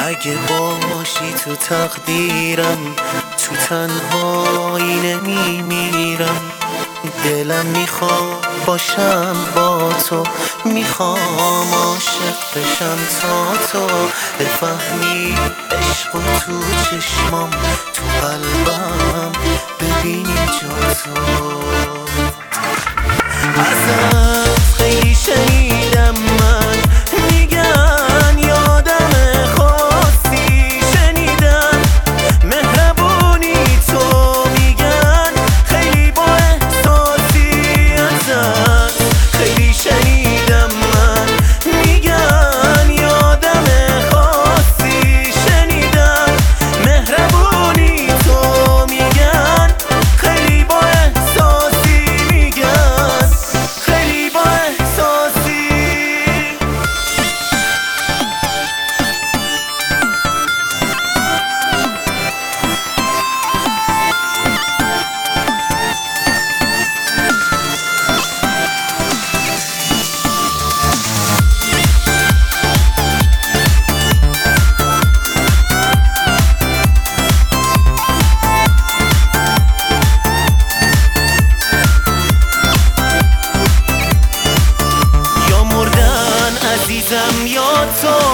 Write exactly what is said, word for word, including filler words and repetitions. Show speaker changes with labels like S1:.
S1: اگه باشی تو تقدیرم، تو تنهایی نمیمیرم. دلم میخواد باشم با تو، میخوام عاشق بشم تا تو بفهمی عشق و تو چشمام، تو قلبم ببینی جا تو. ازت خیلی شنیدم من، میگن یادم خاصی، شنیدم مهربونی تو، میگن خیلی با احساسی. ازت خیلی شنیدم من، میگن یادم خاصی، شنیدم مهربونی تو، میگن خیلی با احساسی، میگن خیلی با احساسی. عزیزم یا تو